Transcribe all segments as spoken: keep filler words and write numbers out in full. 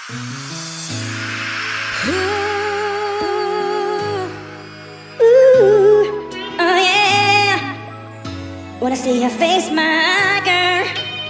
Ooh, ooh, oh yeah. Wanna see your face, my girl.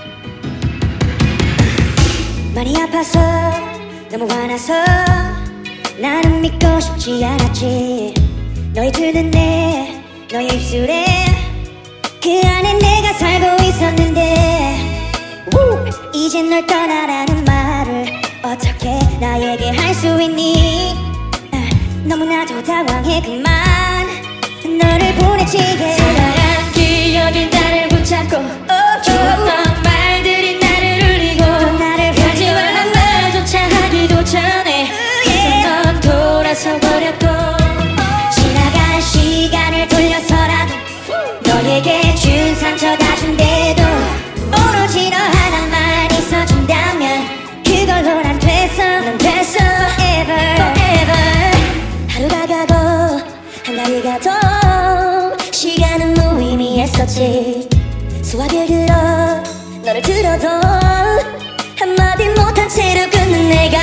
많이 아파서 너무 화나서 나는 믿고 싶지 않았지. 너의 두 눈에 너의 입술에 그 안에 내가 살고 있었는데 우! 이제 널 떠나라는 말을 어떻게 나에게 할 수 있니? 아, 너무나도 당황해 그만 너를 보내치게 사랑한 기억이 나를 붙잡고 oh, 좋았던 말들이 나를 울리고 나를 가지 말란 말조차 하기도 전에 oh, yeah. 넌 돌아서 버렸고 지나간 시간을 돌려서라도 너에게 준 상처 다 준대도 오로지 너 하나만 있어준다면 그걸로 난 됐어 난 됐어 forever forever 하루가 가고 한 달이 가도 시간은 무의미했었지 수화기를 들어 너를 들어도 한마디 못한 채로 끊는 내가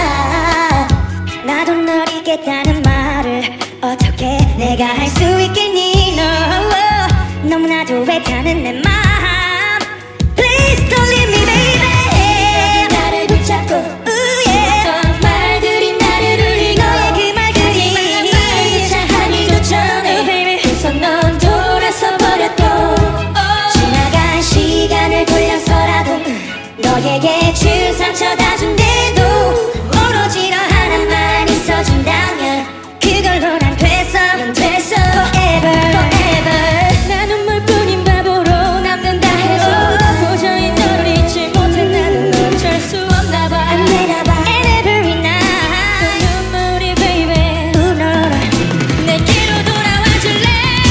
나도 널 잊겠다는 말을 어떻게 내가 할 수 있겠니 no 너무나도 애타는 내 맘 Please don't leave me baby 나를 붙잡고 ooh, yeah. 어떤 말들이 나를 울리고 너의 그 말들이 말조차 하기도 전에 oh, baby. 그래서 넌 돌아서 버렸고 지나간 시간을 돌려서라도 너에게 준 상처 다 준대도 오로지 너 하나만 있어준다면 그걸로 난 됐어 난 됐어 forever forever 나 눈물뿐인 바보로 남는다 해도 도저히 너를 잊지 못해 나는 어쩔 수 없나 봐 안 되나봐 And every night 눈물이 baby Ooh, no, no. 내게로 돌아와 줄래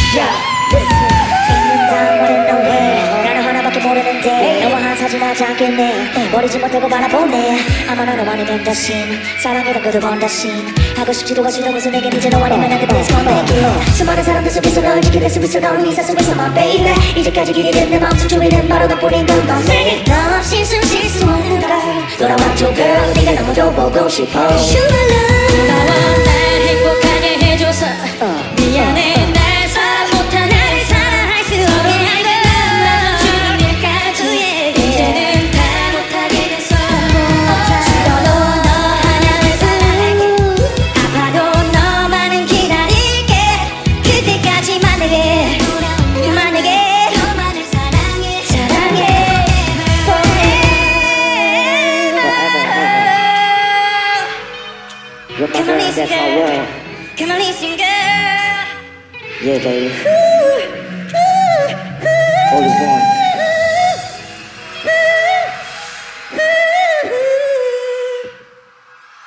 있는 당원은 너네 나는 하나밖에 모르는데 너와 한 사진 하지 않겠네 버리지 못하고 바라보네 아마 너는 아니면 다신 사랑이란 것도 번 다신 하고 싶지도 않지도 않아서 내겐 이제 너 아니면 안돼 Please come back here 수많은 사람들 속에서 널 지키는 수 있어 너를 위해서 속에서 my baby 이제까지 길이는 내 마음속 조이는 바로 너뿐인 건넌 내게 너 없이 숨 쉴 수 없는 걸 돌아와줘 girl 네가 너무도 보고 싶어 You my love 너와 날 행복하게 해줘서 미안해 날 사랑 못한 나를 사랑할 수 없게 할 나눠주는 일까지 이제는 다 못하게 됐어 죽어도 너 하나를 사랑할게 아파도 너만은 기다릴게 그때까지 만나게 만나게 너만을 사랑해 사랑해 You're my Come on, girl, listen, that's my girl. world. Come on, listen, girl. Yeah, baby. Ooh, ooh, ooh. All you want.